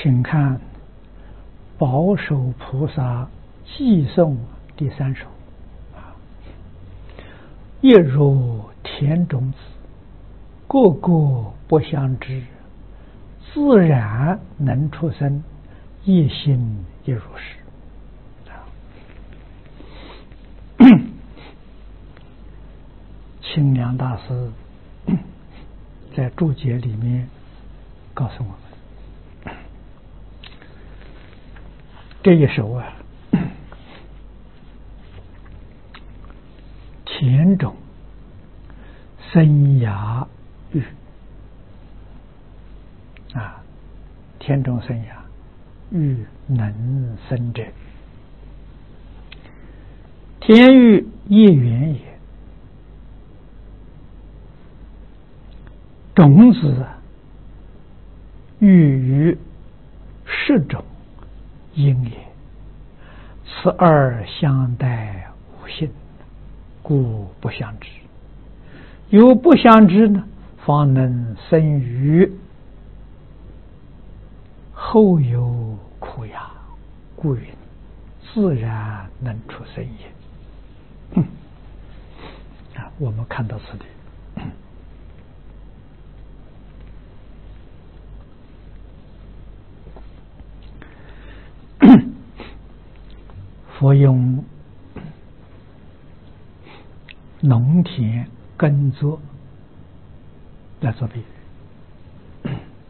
请看宝手菩萨寄颂第3首。一如田种子，个个不相知，自然能出生，一心亦如是。清凉大师在注解里面告诉我们，这一首田种生芽育田种生芽育能生者，田育业缘也。种子育于世种因也，此二相待无性，故不相知。有不相知呢，方能生于后有苦呀，故云自然能出生也。我们看到此地。佛用农田耕作来做比喻，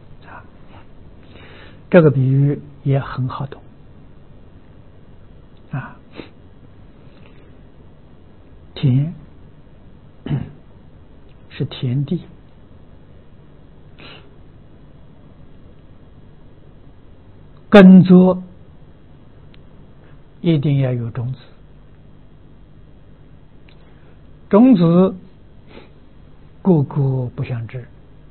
这个比喻也很好懂田是田地，耕作一定要有种子，种子个个不相知，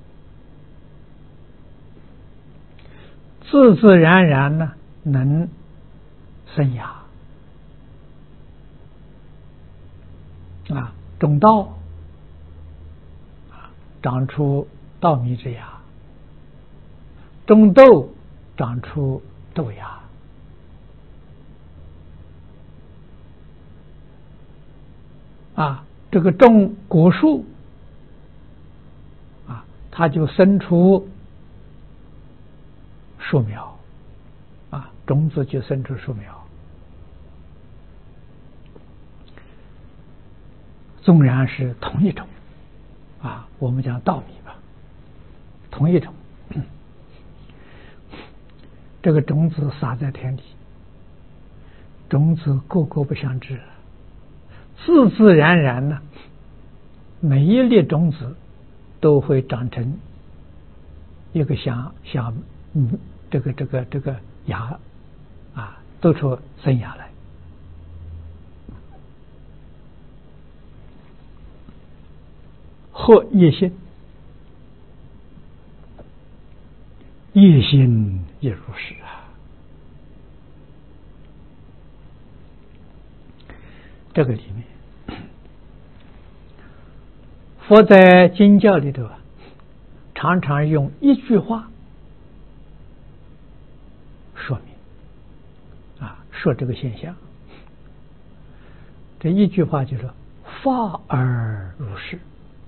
自自然然呢能生芽种稻长出稻米之芽，种豆长出豆芽，这个种果树它就生出树苗种子就生出树苗。纵然是同一种我们讲稻米吧，同一种，这个种子撒在田里，种子个个不相知，自自然然呢，每一粒种子都会长成一个像这个芽都出生芽来。或业心，业心也如是这个里面，佛在经教里头常常用一句话说明说这个现象。这一句话就是法而如是。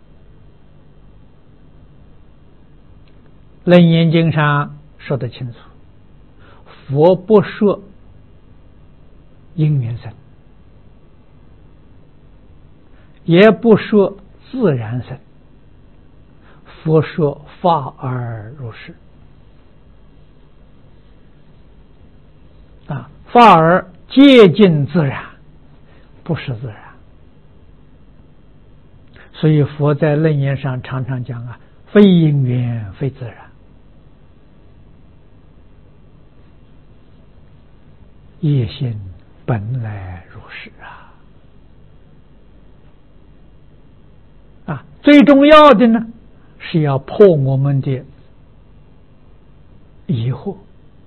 楞严经上说得清楚，佛不说因缘生，也不说自然生，佛说法而如是法而接近自然，不是自然。所以佛在楞严上常常讲非因缘非自然。业心本来如是最重要的呢是要破我们的疑惑，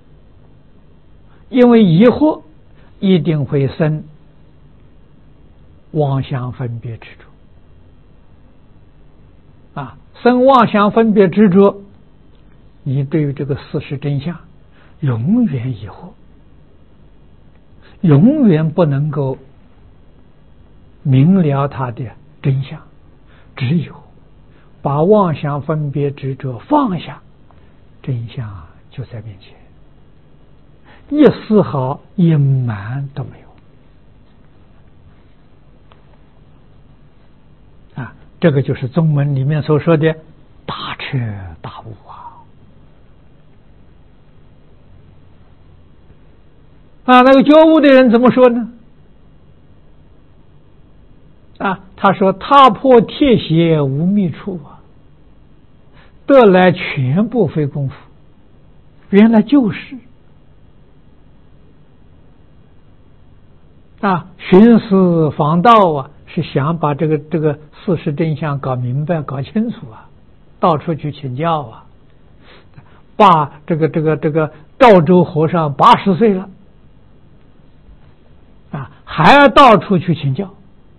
因为疑惑一定会生妄想分别执着生妄想分别执着，你对于这个事实真相永远疑惑，永远不能够明了它的真相。只有把妄想分别执着放下，真相就在面前，一丝毫隐瞒都没有。这个就是宗门里面所说的大彻大悟那个觉悟的人怎么说呢？他说踏破铁鞋无觅处得来全不费功夫，原来就是寻思访道是想把这个事实真相搞明白搞清楚到处去请教把这个赵州和尚80岁了还要到处去请教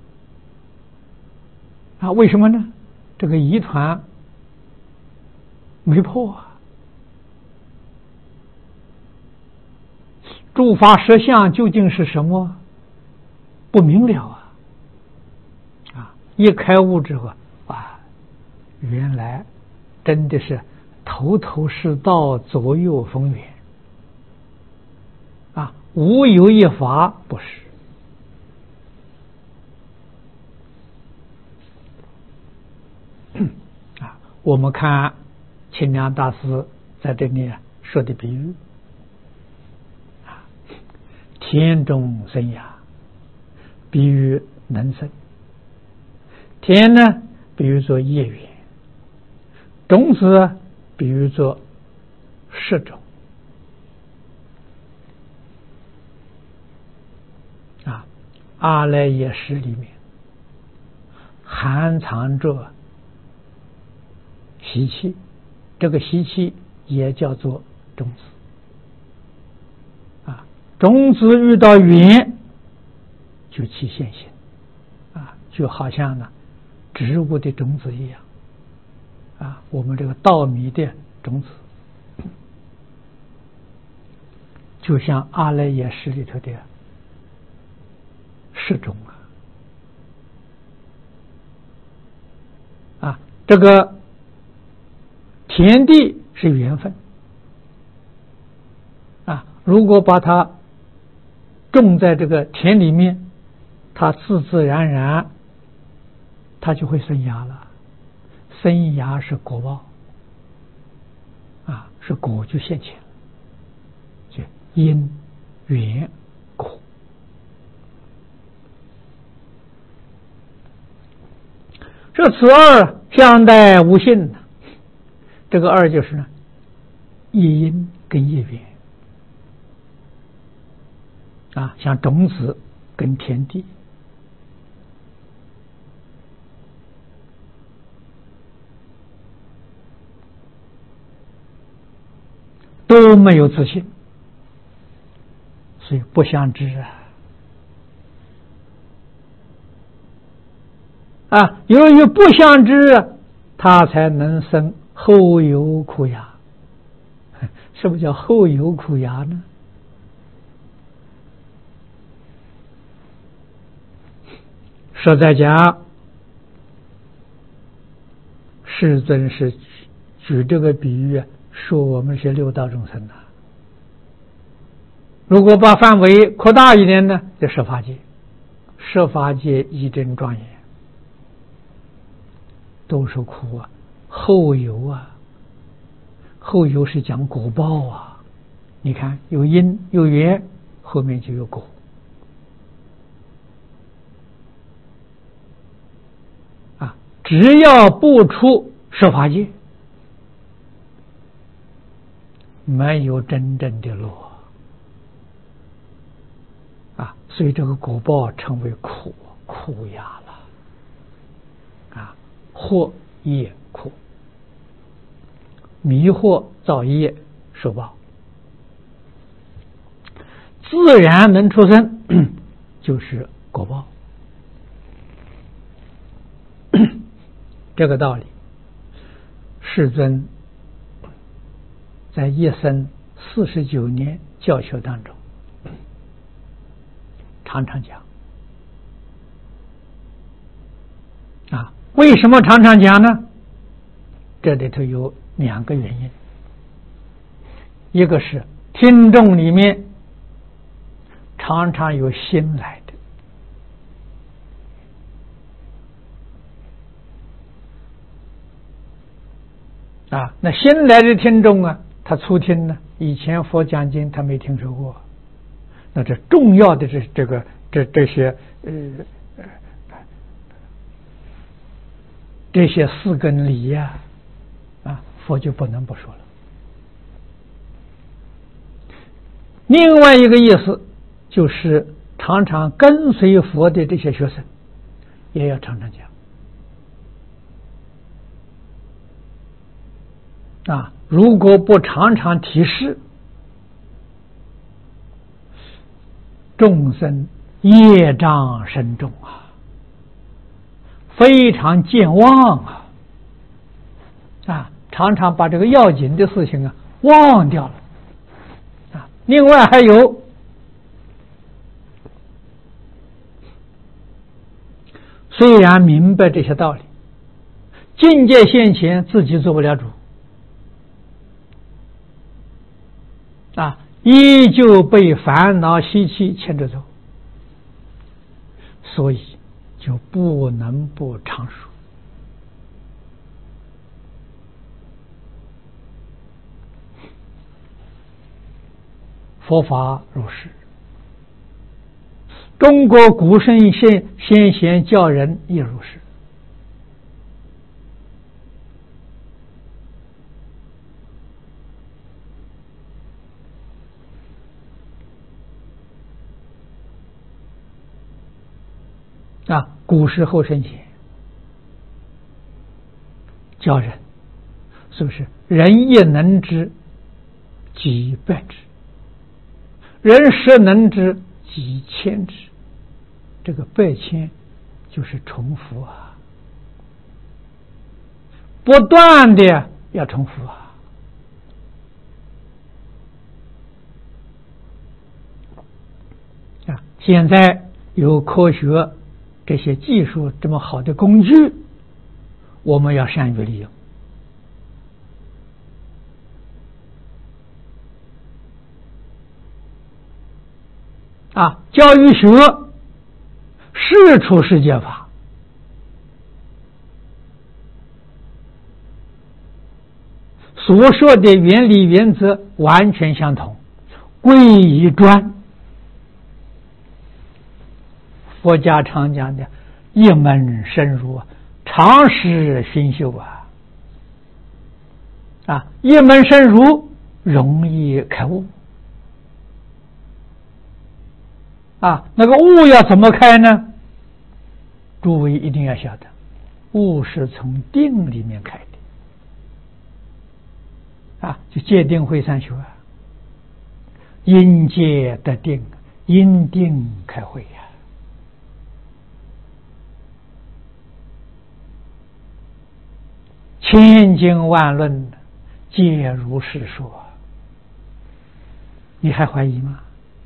为什么呢？这个疑团没破诸法实相究竟是什么不明了一开悟之后原来真的是头头是道，左右逢源无有一法不是。我们看清凉大师在这里说的比喻田中生芽，比喻能生。田呢，比喻作业缘；种子比喻作实种阿赖耶识里面含藏着习气，这个习气也叫做种子种子遇到缘就起现行就好像呢植物的种子一样我们这个稻米的种子就像阿赖耶识里头的实种这个田地是缘分如果把它种在这个田里面，它自自然然它就会生芽了。生芽是果报是果就现前了，就因缘果。这此二相待无性，这个二就是呢一因跟一缘像种子跟田地都没有自信，所以不相知由于不相知他才能生后有苦牙。什么叫后有苦牙呢？实在讲，世尊是举这个比喻说我们是六道众生如果把范围扩大一点呢，就十法界。十法界一真庄严，都是苦后有后有是讲果报你看有因有缘，后面就有果只要不出十法界，没有真正的乐所以这个果报称为苦牙了惑业苦，迷惑造业受报，自然能出生就是果报。这个道理世尊在一生 49年教学当中，常常讲啊。为什么常常讲呢？这里头有2个原因，一个是听众里面常常有新来的啊，那新来的听众啊，他初听呢，以前佛讲经他没听说过，那这重要的这些4根理呀，佛就不能不说了。另外一个意思就是常常跟随佛的这些学生也要常常讲如果不常常提示，众生业障深重非常健忘常常把这个要紧的事情忘掉了另外还有虽然明白这些道理，境界现前自己做不了主依旧被烦恼习气牵着走，所以就不能不常说。佛法如是，中国古圣先贤教人亦如是。古时候圣贤教人，是不是人亦能知几百知，人十能知几千知，这个百千就是重复不断的要重复现在有科学这些技术这么好的工具，我们要善于利用教育学是出世界法，所说的原理原则完全相同，归一专。佛家常讲的一门深入常识熏修一门深入容易开悟那个悟要怎么开呢？诸位一定要晓得，悟是从定里面开的就戒定慧三学因戒得定，因定开慧千经万论皆如是说，你还怀疑吗？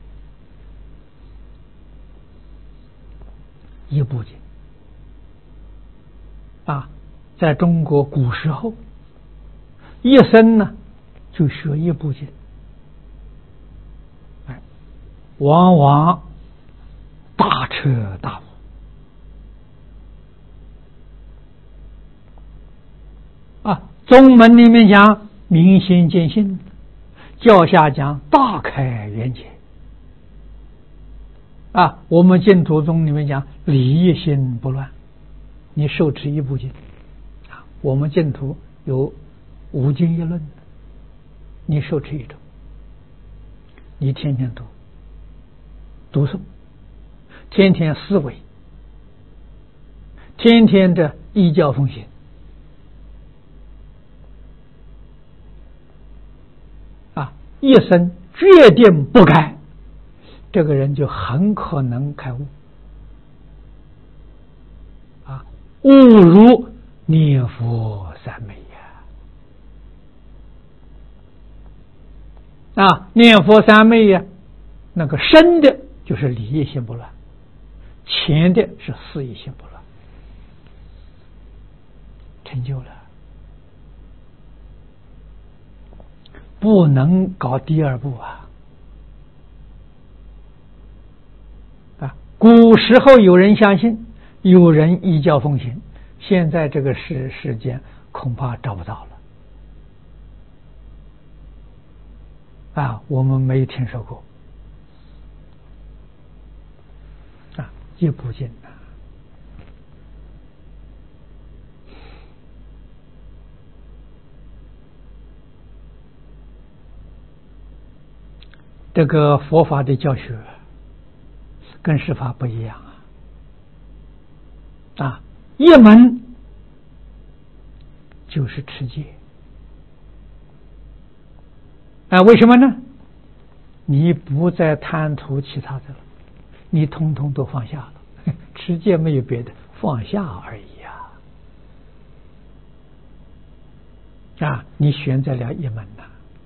一部经在中国古时候一生呢就学一部经，往往大彻大悟宗门里面讲明心见性，教下讲大开圆解我们净土宗里面讲理一心不乱，你受持一部经我们净土有5经1论，你受持一种，你天天读诵，天天思维，天天的依教奉行一生决定不改，这个人就很可能开悟悟如念佛三昧念佛三昧呀，那个深的就是理业心不乱，浅的是事业心不乱，成就了。不能搞第二步古时候有人相信，有人依教奉行，现在这个时间恐怕找不到了我们没听说过一部经这个佛法的教学跟世法不一样一门就是持戒为什么呢？你不再贪图其他的了，你通通都放下了，持戒没有别的，放下而已你选择了一门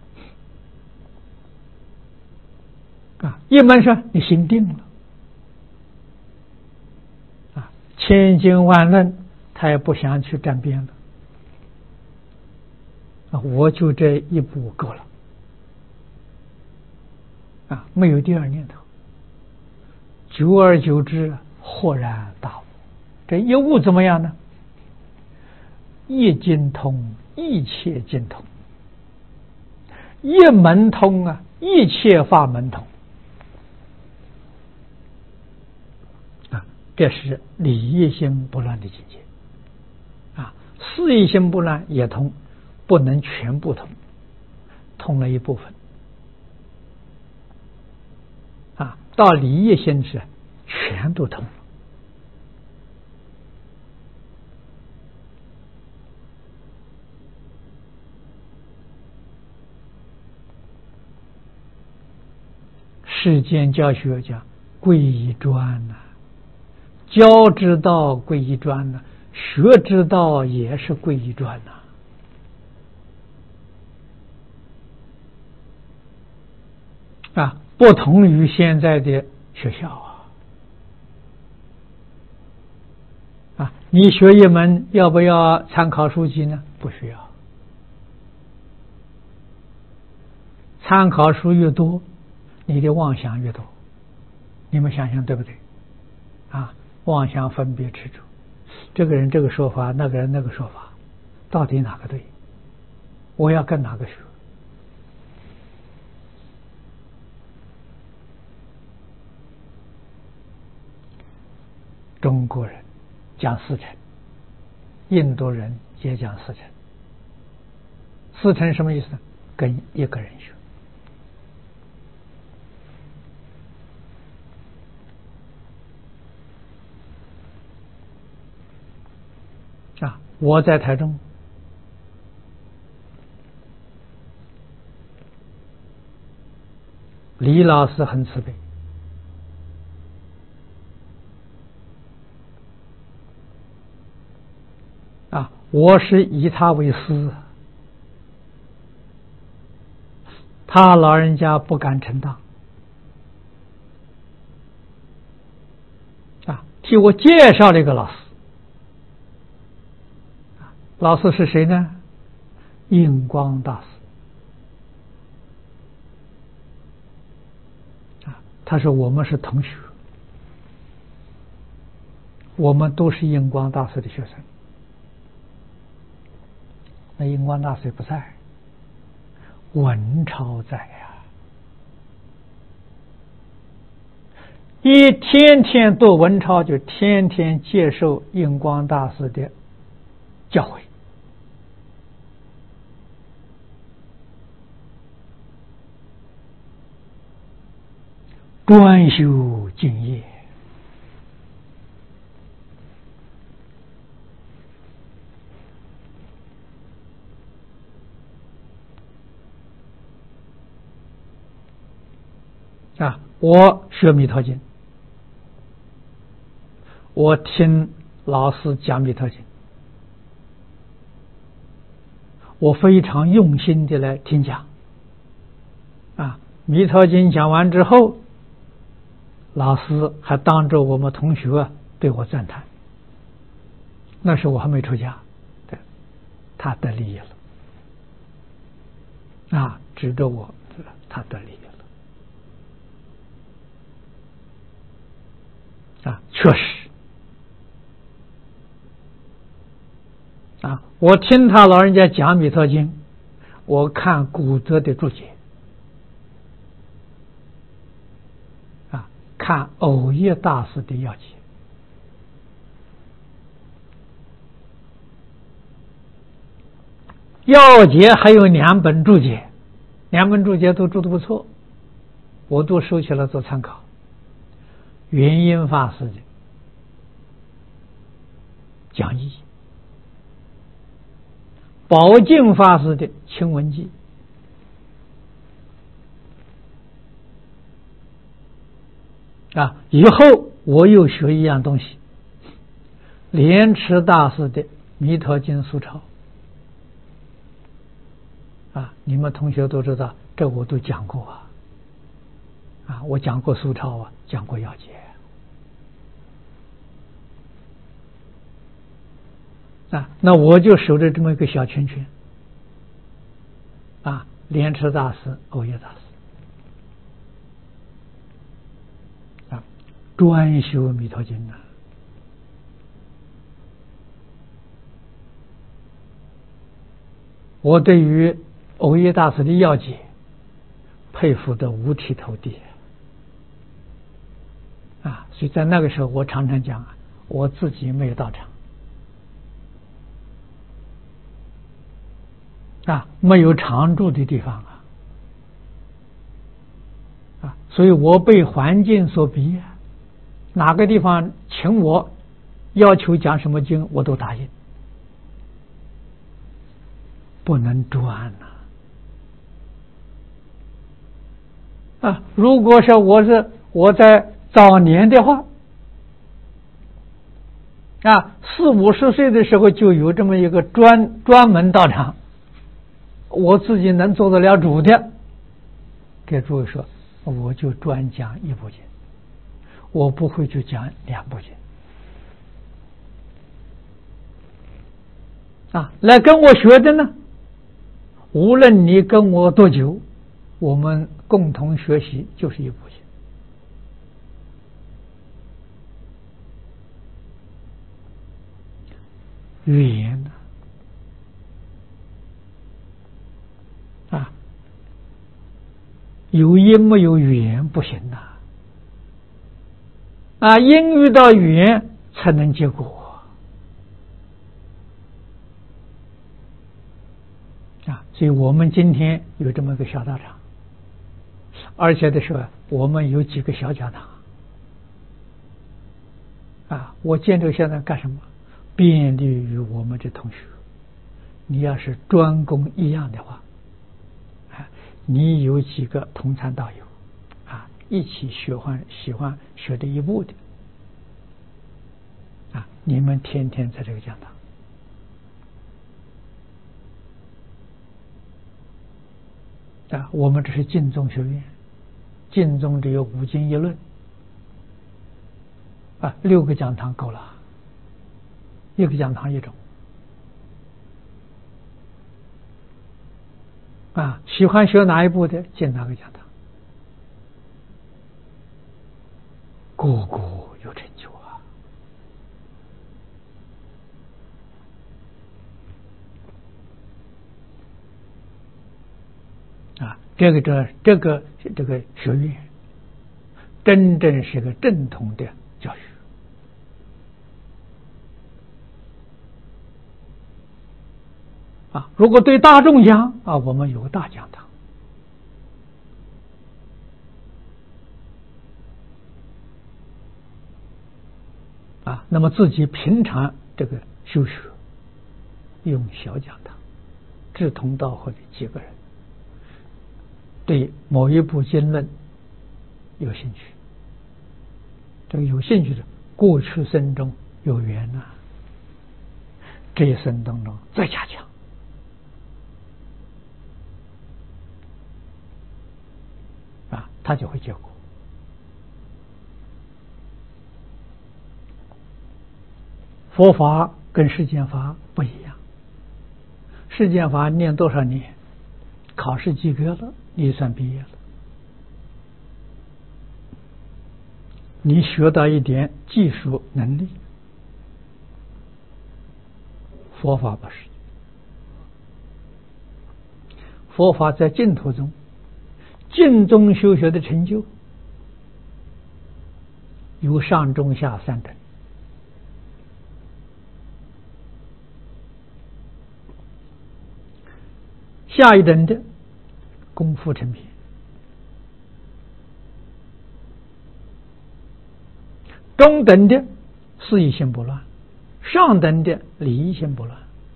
一门上你心定了千经万论他也不想去沾边了我就这一步够了没有第二念头，久而久之豁然大悟。这一悟怎么样呢？一经通，一切经通；一门通一切法门通这是理业心不乱的境界事业心不乱也通，不能全部通，通了一部分到理业心是全都通了。世间教学讲皈依专教之道皈依专学之道也是皈依专不同于现在的学校你学一门要不要参考书籍呢？不需要。参考书越多，你的妄想越多。你们想想对不对妄想分别执着，这个人这个说法，那个人那个说法，到底哪个对？我要跟哪个学？中国人讲四乘，印度人也讲四乘。四乘什么意思呢？跟一个人学我在台中李老师很慈悲我是以他为师，他老人家不敢承当替我介绍了一个老师。老师是谁呢？印光大师他说我们是同学，我们都是印光大师的学生。那印光大师不在，文超在一天天读文超，就天天接受印光大师的教诲。专修敬业我学弥陀经，我听老师讲弥陀经，我非常用心的来听讲弥陀经讲完之后，老师还当着我们同学对我赞叹。那时候我还没出家，对，他得利益了，啊，指着我，他得利益了，啊，确实，啊，我听他老人家讲弥陀经，我看古德的注解，啊，看藕益大师的要解。要解还有2本注解，2本注解都注得不错，我都收起来做参考。元因法师的讲义，宝镜法师的清文记，啊，以后我又学一样东西，莲池大师的弥陀经疏钞。啊，你们同学都知道，这我都讲过啊，我讲过疏钞啊，讲过要解啊，那我就守着这么一个小圈圈啊，莲池大师、藕益大师啊，专修弥陀经啊。我对于藕益大师的要解佩服得五体投地啊！所以在那个时候，我常常讲啊，我自己没有到场啊，没有常住的地方啊，所以我被环境所逼，哪个地方请我要求讲什么经，我都答应，不能专啊！如果说我在早年的话啊，40、50岁的时候就有这么一个专门道场，我自己能做得了主的，给诸位说，我就专讲1部经，我不会去讲2部经啊。来跟我学的呢，无论你跟我多久，我们共同学习就是1部经。语言呢啊，有音没有语言不行啊，音遇到语言才能结果啊，所以我们今天有这么个小道场，而且的时候我们有几个小讲堂啊，我建这个小讲堂干什么？便利于我们的同学，你要是专攻一样的话，你有几个同参道友啊，一起喜欢学这1部的啊，你们天天在这个讲堂啊，我们这是净宗学院，净宗只有5经1论啊，6个讲堂够了，1个讲堂1种啊，喜欢学哪一部的进哪个讲堂，个个有成就啊！这个学院真正是个正统的教育啊！如果对大众讲啊，我们有个大讲堂啊，那么自己平常这个修学用小讲堂，志同道合的几个人，对某一部经论有兴趣，这个有兴趣的过去生中有缘这一生当中再加强他就会结果。佛法跟世间法不一样，世间法念多少年，考试及格了，你算毕业了。你学到一点技术能力，佛法不是。佛法在净土中，净宗修学的成就有上中下三等。下一等的功夫成片，中等的事意心不乱，上等的理意心不乱。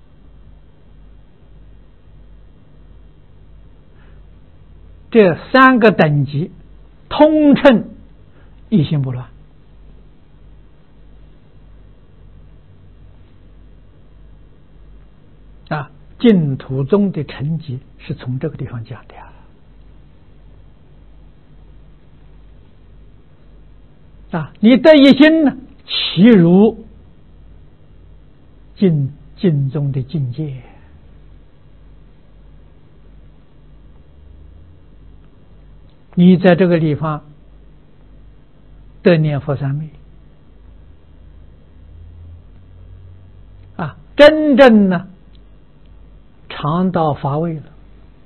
这三个等级通称一心不乱。净土宗的成绩是从这个地方讲的你得一心呢，其如净宗的境界。你在这个地方得念佛三昧真正呢尝到法味了，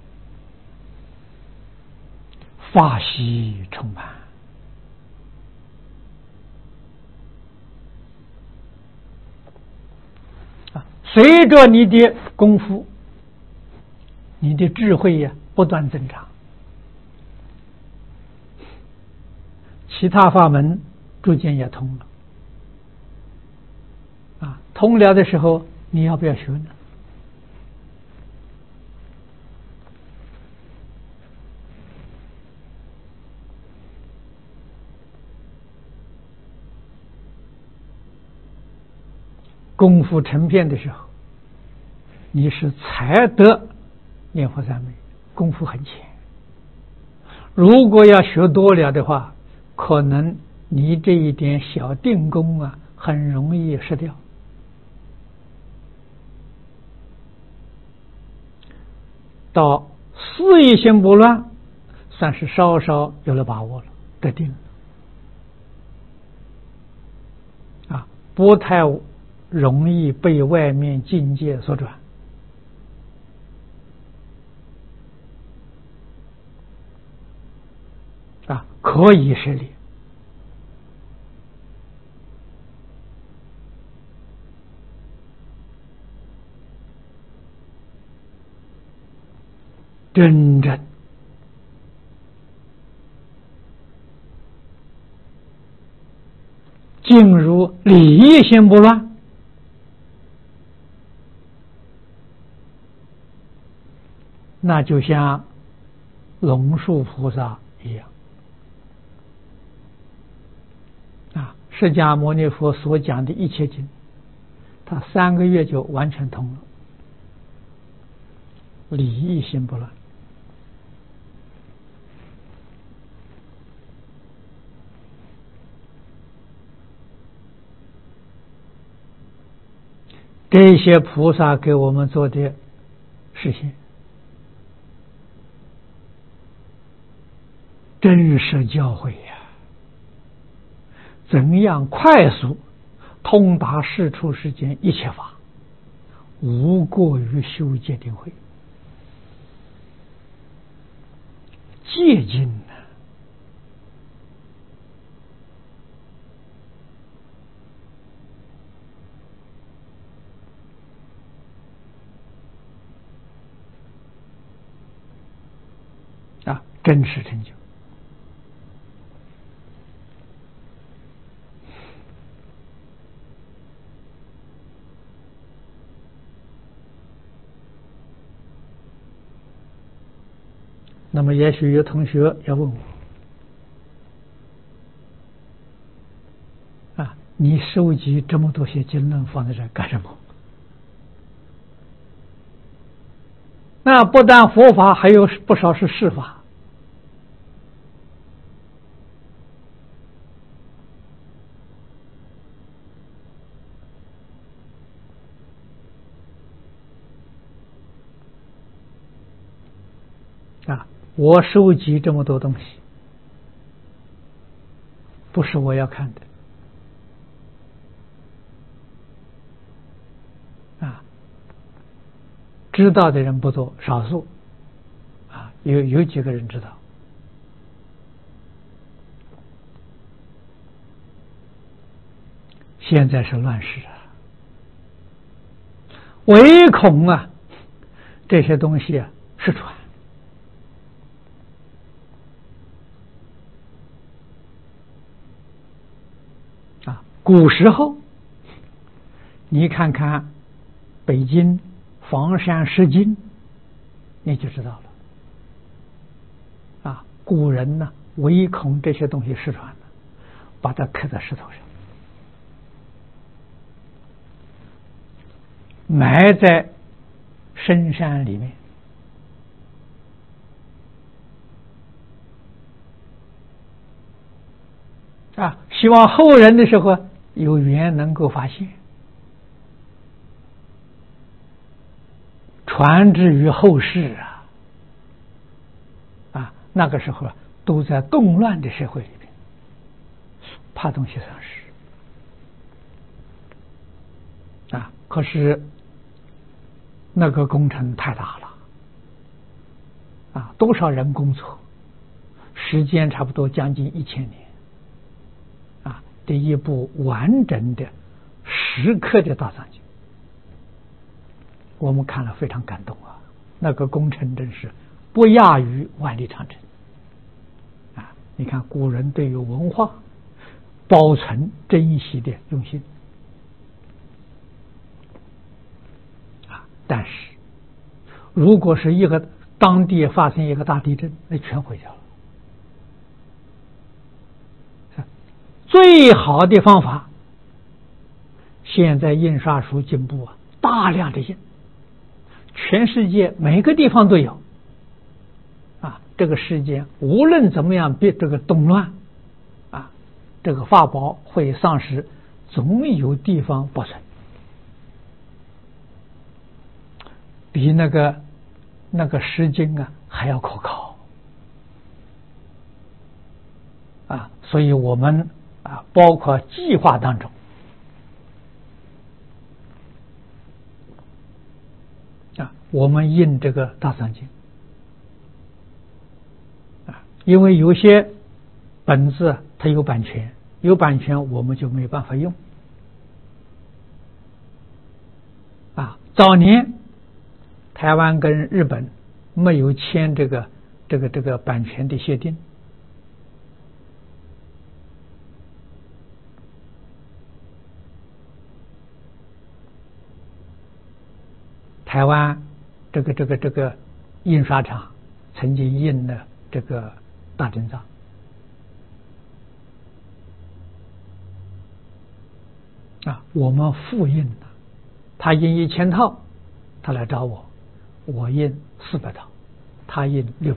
法喜充满随着你的功夫，你的智慧不断增长，其他法门逐渐也通了通了的时候，你要不要学呢？功夫成片的时候，你是才得念佛三昧，功夫很浅。如果要学多了的话，可能你这一点小定功很容易失掉。到事意心不乱，算是稍稍有了把握了，得定了不太容易被外面境界所转可以设立。真正进入理意心不乱，那就像龙树菩萨一样释迦牟尼佛所讲的一切经，他3个月就完全通了，理意心不乱。这些菩萨给我们做的实现，真实教诲怎样快速通达世出世间一切法，无过于修戒定慧。戒经真实成就。那么也许有同学要问我你收集这么多些经论放在这干什么？那不但佛法，还有不少是世法。 我收集这么多东西，不是我要看的知道的人不多，少数有几个人知道。现在是乱世唯恐这些东西失传古时候你看看北京房山石经，你就知道了古人呢唯恐这些东西失传了，把它刻在石头上，埋在深山里面希望后人的时候有缘能够发现，传之于后世那个时候都在动乱的社会里边，怕东西丧失可是那个工程太大了多少人工作，时间差不多将近1000年第一部完整的10刻的大藏经，我们看了非常感动那个工程真是不亚于万里长城你看古人对于文化保存珍惜的用心但是如果是一个当地发生一个大地震，那全毁掉了。最好的方法，现在印刷术进步大量的印，全世界每个地方都有这个世界无论怎么样这个动乱这个法宝会丧失，总有地方保存，比那个诗经还要可靠所以我们包括计划当中我们印这个大藏经因为有些本子它有版权，有版权我们就没办法用早年台湾跟日本没有签这个版权的协定台湾这个印刷厂曾经印了这个大真藏我们复印了，他印1000套，他来找我，我印400套，他印600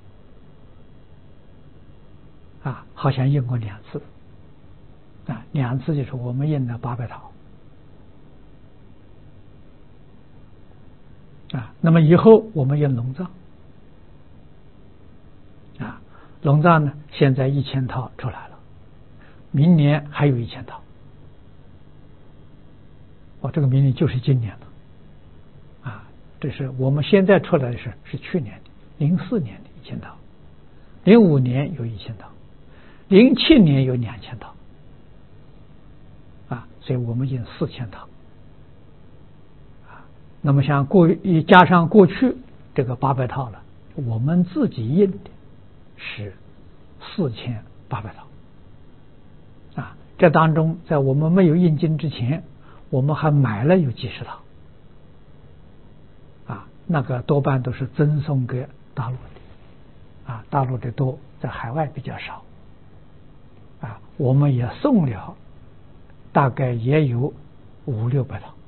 套好像印过2次2次就是我们印了800套那么以后我们印龙藏龙藏呢现在1000套出来了，明年还有1000套这个明年就是今年了这是我们现在出来的是去年的04年的1000套，05年有1000套，07年有2000套所以我们印4000套那么像加上过去这个800套了，我们自己印的是4800套这当中在我们没有印经之前，我们还买了有几十套那个多半都是赠送给大陆的大陆的多，在海外比较少我们也送了大概也有500-600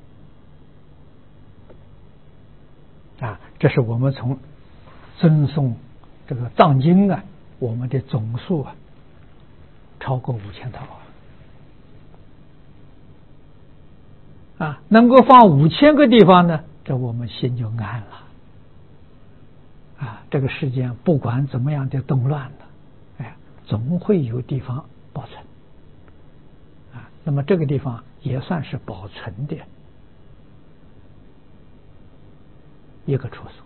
套这是我们从赠送这个藏经我们的总数超过5000套能够放5000个地方呢，这我们心就安这个世间不管怎么样的动乱了，总会有地方保存那么这个地方也算是保存的一个处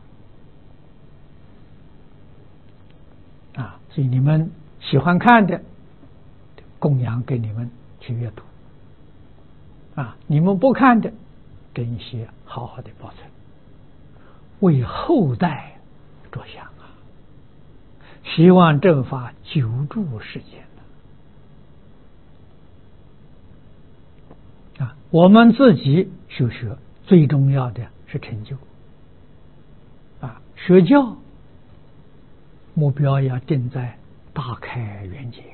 所所以你们喜欢看的，供养给你们去阅读你们不看的，给一些好好的保存，为后代着想希望正法久住世间我们自己修学最重要的是成就学教目标要定在大开圆解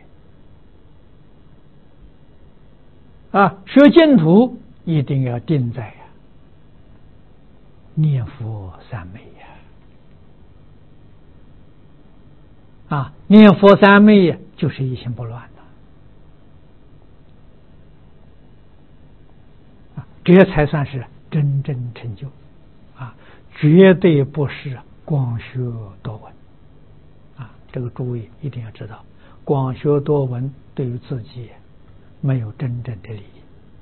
学净土一定要定在念佛三昧念佛三昧就是一心不乱这才算是真正成就绝对不是广学多闻这个诸位一定要知道，广学多闻对于自己没有真正的利益。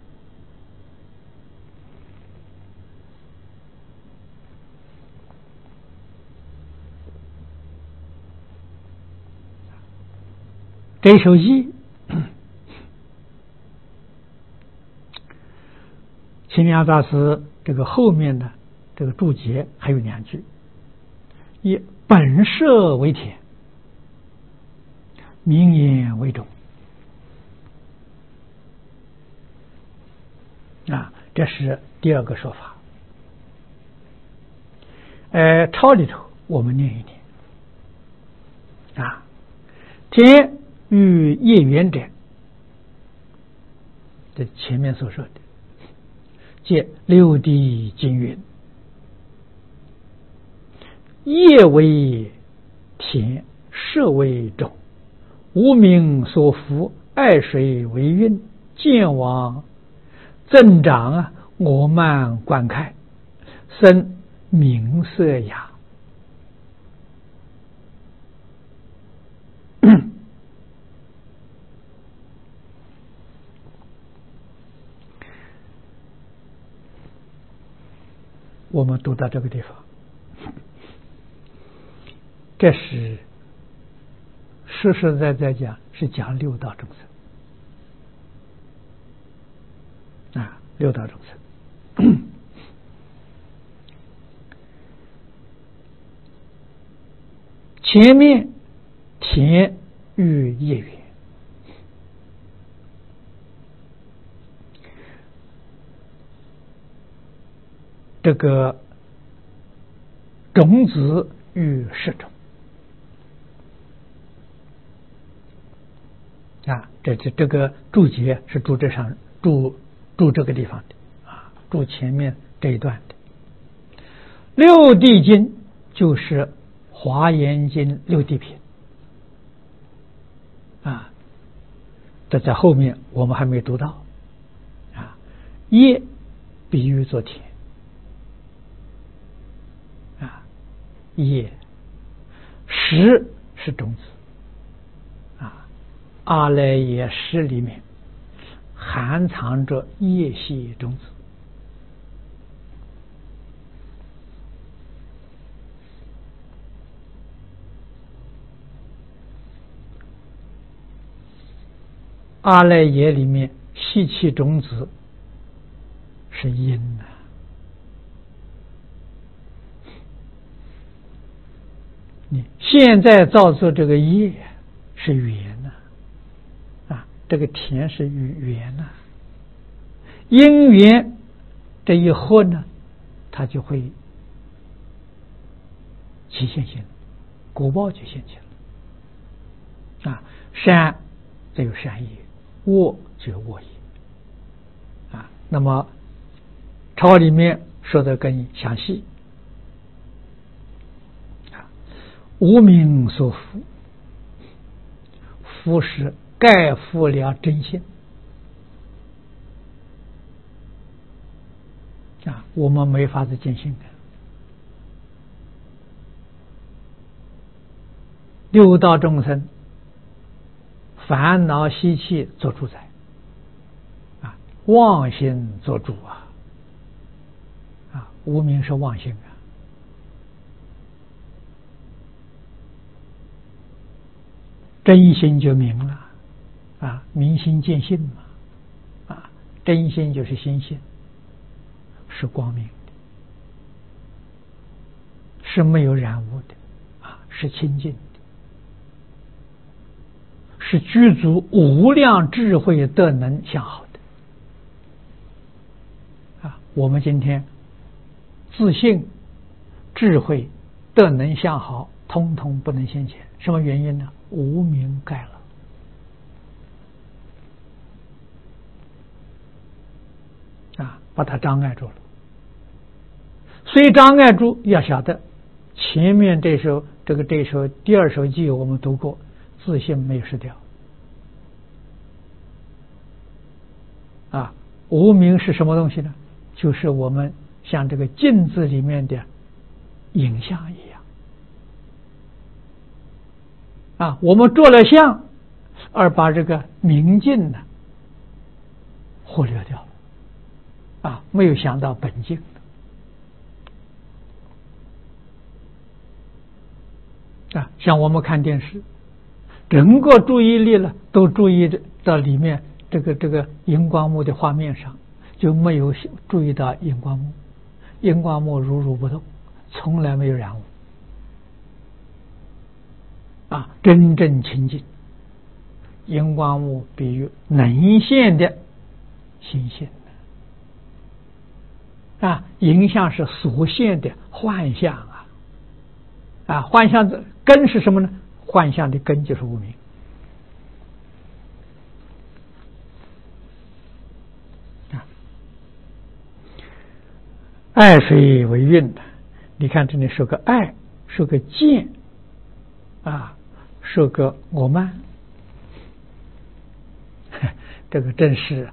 这首偈清凉大师这个后面的这个注解还有2句：以本色为田，名言为种这是第2个说法。抄里头我们念一念田与业缘者，这前面所说的借六地经云：业为田，色为种，无名所伏，爱水为韵，见往增长我慢观看，生名色雅。我们读到这个地方，这是实实在在讲，是讲六道众生六道众生。前面田与业缘，这个种子与识种这个注解是注这上注这个地方的注前面这一段的。六地经就是华严经六地品这在后面我们还没读到业比喻作田业识是种子阿赖耶识里面含藏着业系种子。阿赖耶里面习气种子是因你现在造作这个业是缘这个田是缘因缘这一合呢，它就会起现行，果报就现起了善就有善业，恶就有恶业那么抄里面说的更详细无名所伏，伏是盖覆了真心我们没法子见性六道众生烦恼习气做主宰啊，妄心做主啊，无明是妄心啊。真心就明了啊，明心见性嘛啊，真心就是心性，是光明的，是没有染污的啊，是清净的，是具足无量智慧德能相好的啊。我们今天自信、智慧、德能相好，通通不能现前，什么原因呢？无明盖了啊，把它障碍住了。所以障碍住，要晓得前面这首第二首偈我们读过，自信没有失掉啊。无明是什么东西呢？就是我们像这个镜子里面的影像一样啊，我们做了相，而把这个明镜呢忽略掉了啊，没有想到本镜啊。像我们看电视，整个注意力呢都注意到里面这个荧光幕的画面上，就没有注意到荧光幕。荧光幕如如不动，从来没有染污啊，真正清净。荧光幕比喻能现的心性啊，影像是所现的幻象啊，幻象的根是什么呢？幻象的根就是无明啊。爱水为韵的，你看这里说个爱，说个见啊，说个我慢，这个正是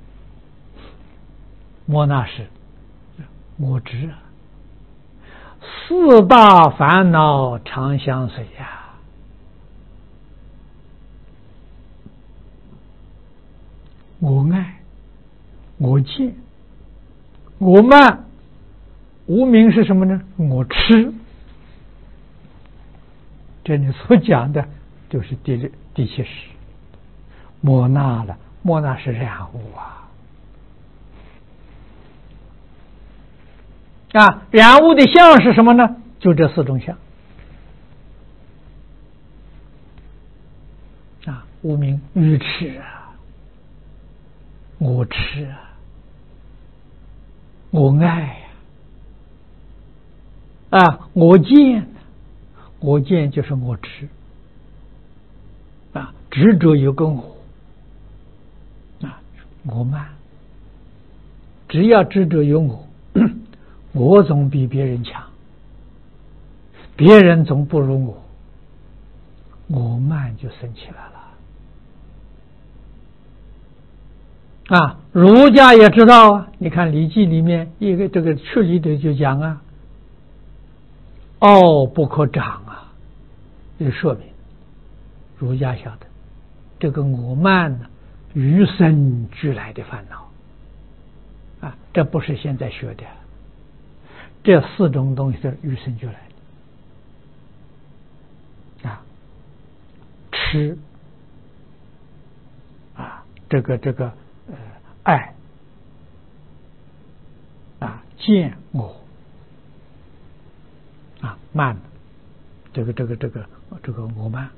莫那识我执啊，四大烦恼常相随呀。我爱，我见，我慢，无明是什么呢？我痴。这里所讲的就是第七识，莫那了，莫那是染污啊，染污的相是什么呢？就这四种相啊，无明愚痴啊，我痴啊，我爱啊，我见，我见就是我执啊，执着有个我啊，我慢，只要执着有我，我总比别人强，别人总不如我，我慢就生起来了啊。儒家也知道啊，你看《礼记》里面一个这个去离的就讲啊，傲不可长啊，就说明儒家晓得这个我慢呢，与生俱来的烦恼啊，这不是现在学的，这四种东西是与生俱来的啊，痴啊，这个爱啊，见我啊，慢，这个我慢，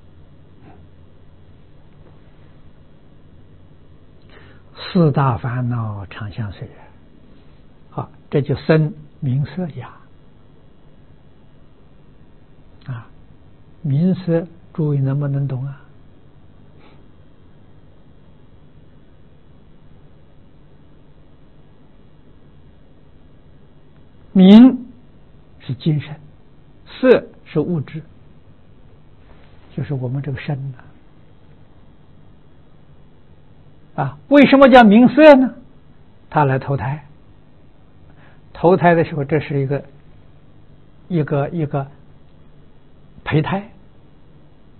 四大烦恼常相随。好，这就身名色雅啊，名色诸位能不能懂啊？名是精神，色是物质，就是我们这个身啊。为什么叫名色呢？他来投胎，投胎的时候，这是一个胚胎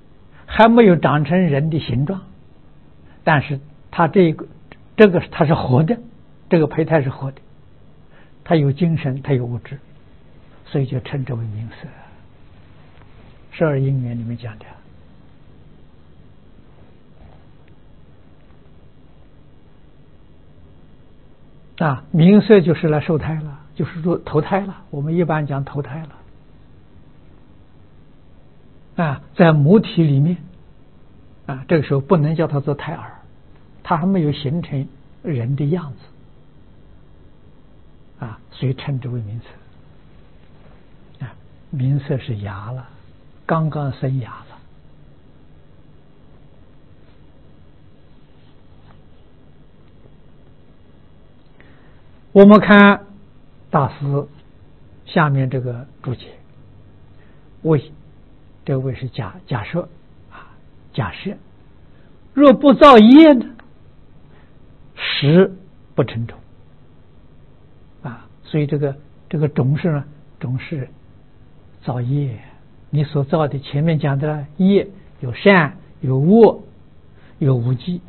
还没有长成人的形状，但是它这个它是活的，这个胚胎是活的，它有精神，它有物质，所以就称之为名色。十二因缘里面讲的。名色就是来受胎了，就是说投胎了。我们一般讲投胎了。在母体里面，这个时候不能叫它做胎儿，它还没有形成人的样子，所以称之为名色。名色是芽了，刚刚生芽了。我们看大师下面这个注解，为这个为是假设，假设若不造业呢，实不成种。所以这个种是呢，种是造业，你所造的前面讲的业有善有恶有无记，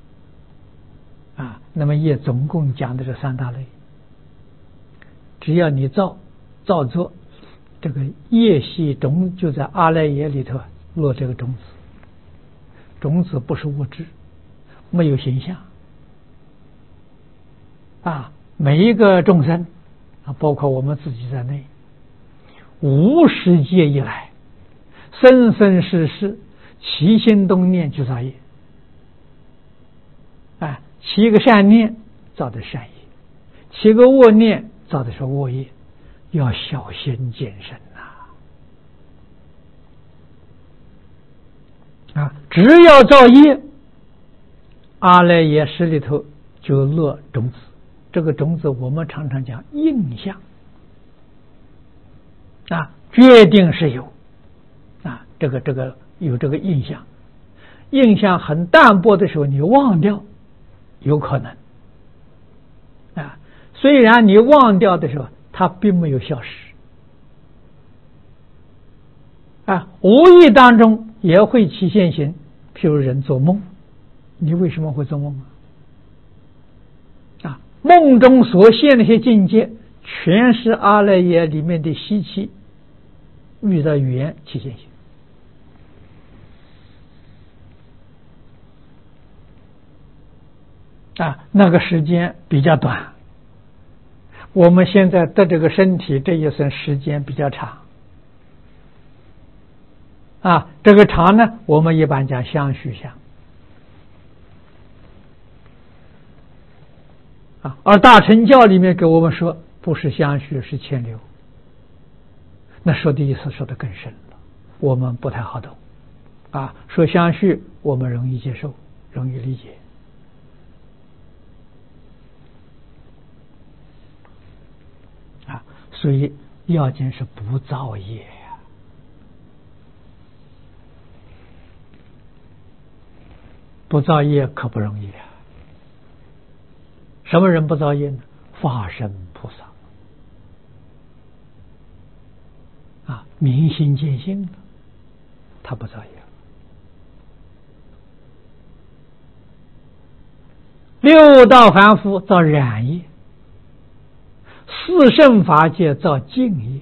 那么业总共讲的这三大类。只要你造作，这个业系种就在阿赖耶里头落这个种子。种子不是物质，没有形象。每一个众生包括我们自己在内，无始界以来，生生世世起心动念就造业。起一个善念造的善业，起个恶念造的是恶业，要小心谨慎只要造业，阿赖耶识里头就落种子。这个种子我们常常讲印象，决定是有这个有这个印象，印象很淡薄的时候你忘掉，有可能虽然你忘掉的时候它并没有消失无意当中也会起现行。譬如人做梦，你为什么会做梦梦中所现那些境界全是阿赖耶里面的习气遇到语言起现行那个时间比较短，我们现在的这个身体这一生时间比较长这个长呢，我们一般讲相续相而大乘教里面给我们说不是相续是牵流，那说的意思说的更深了，我们不太好懂说相续我们容易接受，容易理解所以要紧是不造业不造业可不容易什么人不造业呢？法身菩萨明心见性的，他不造业。六道凡夫造染业，四圣法界造净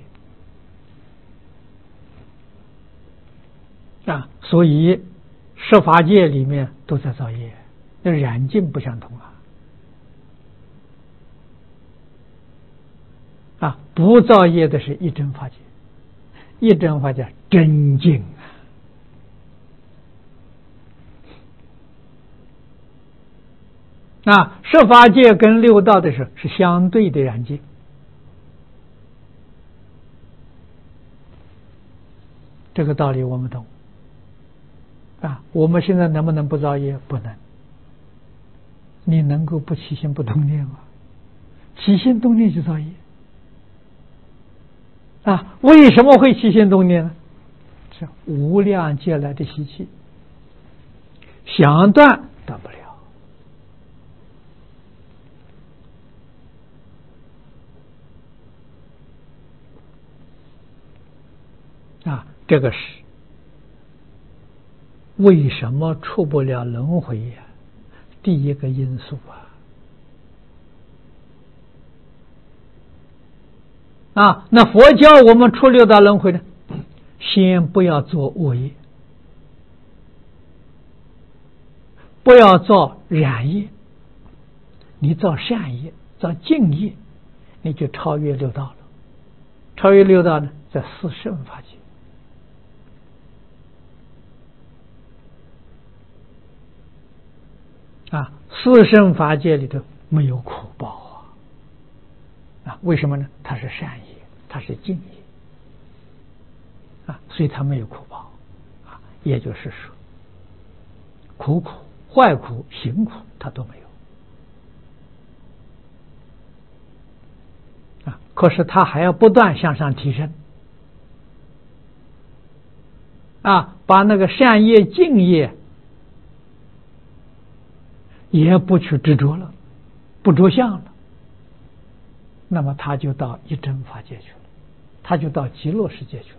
业所以十法界里面都在造业，那染净不相同不造业的是一真法界，一真法界真净十法界跟六道的是相对的染净这个道理我们懂我们现在能不能不造业？不能。你能够不起心不动念吗？起心动念就造业为什么会起心动念呢？是无量劫来的习气，想断断不了这个是为什么出不了轮回呀？第一个因素那佛教我们出六道轮回呢，先不要做恶业，不要造染业，你造善业，造净业，你就超越六道了。超越六道呢，在四圣法界。四圣法界里头没有苦报为什么呢？它是善业，它是净业所以它没有苦报也就是说，苦苦、坏苦、行苦它都没有可是它还要不断向上提升把那个善业、净业也不去执着了，不着相了，那么他就到一真法界去了，他就到极乐世界去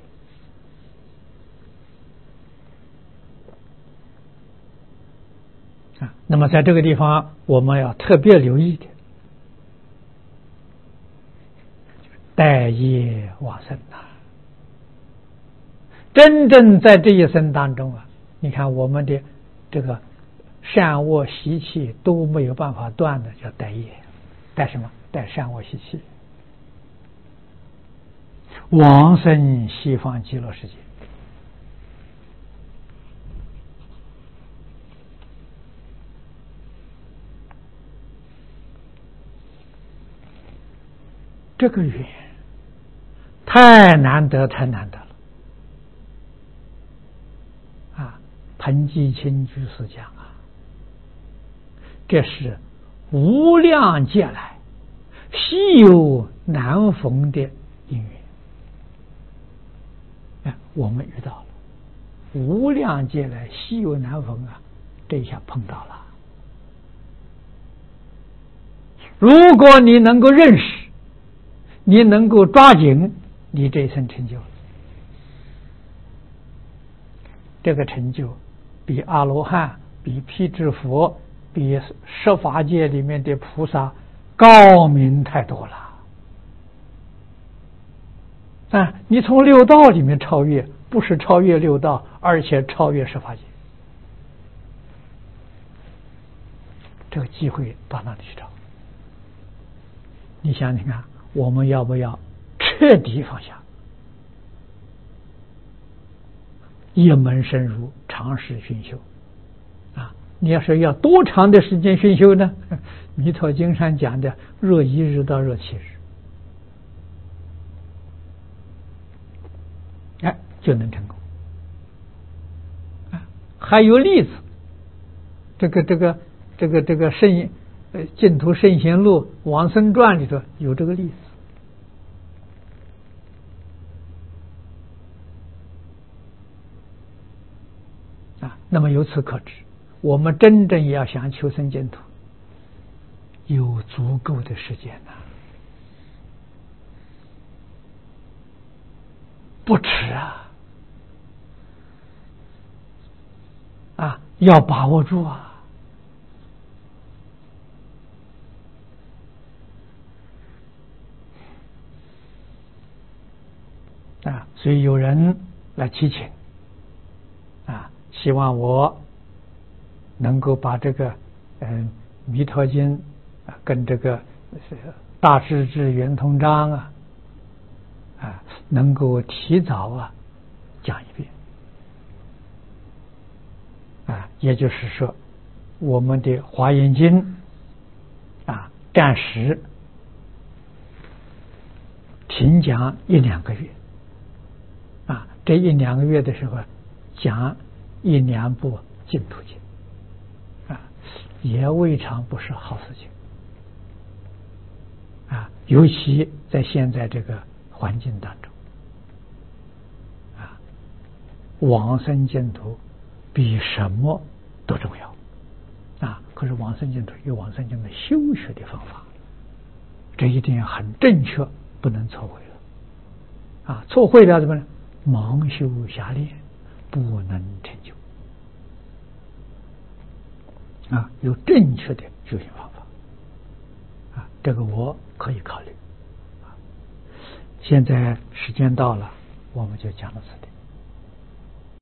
了那么在这个地方我们要特别留意的，待业往生真正在这一生当中你看我们的这个善恶习气都没有办法断的，叫待业。待什么？待善恶习气，往生西方极乐世界。这个缘太难得，太难得了彭基清居士讲这是无量劫来稀有难逢的因缘我们遇到了无量劫来稀有难逢这一下碰到了。如果你能够认识，你能够抓紧，你这一生成就了。这个成就比阿罗汉、比辟支佛、比十法界里面的菩萨高明太多了你从六道里面超越，不是超越六道，而且超越十法界。这个机会到哪里去找？你想想看，我们要不要彻底放下，一门深入，长时熏修你要是要多长的时间熏修呢？弥陀经上讲的若一日到若七日就能成功还有例子，这个圣净土圣贤录往生传里头有这个例子那么由此可知，我们真正要想求生净土，有足够的时间不迟要把握住所以有人来祈请希望我能够把这个弥陀经跟这个大势至圆通章能够提早讲一遍也就是说我们的华严经暂时停讲1-2个月这1-2个月的时候讲1-2部净土经也未尝不是好事情尤其在现在这个环境当中往生净土比什么都重要可是往生净土有往生净土修学的方法，这一定很正确，不能错会了错会了怎么呢？盲修瞎练，不能成就有正确的修行方法这个我可以考虑现在时间到了，我们就讲到这里。